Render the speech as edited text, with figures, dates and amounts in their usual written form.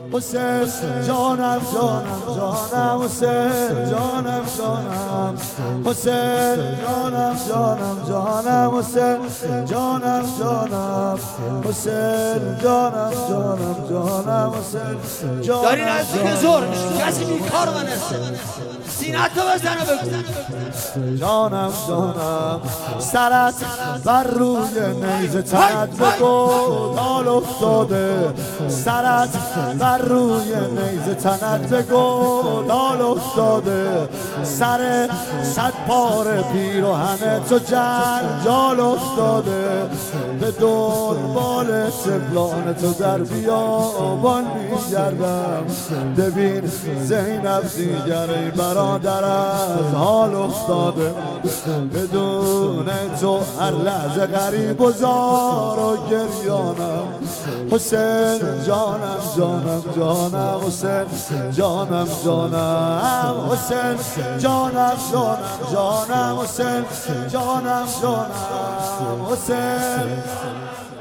حسین جانم جانم جانم حسین جانم جانم حسین جانم جانم جانم حسین جانم جانم حسین جانم جانم جانم حسین جانم. داری نزدیک زور کسی بیکار منه سینه‌تو بزنه بگو جانم جانم سرت بر روی نیزه تنت به گودال افتاده سرت بر روی نیزه تنت به گودال افتاده سر صد پاره پیراهن تو جنجال افتاده به دنبال سبلان تو در بیابان میگردم ببین زینب دیگر ای برادر از حال افتاده بدون تو هر لحظه غریب و زار و گریانم حسین جانم جانم جانم حسین جانم جانم حسین جانم جانم جانم حسین جانم جانم حسین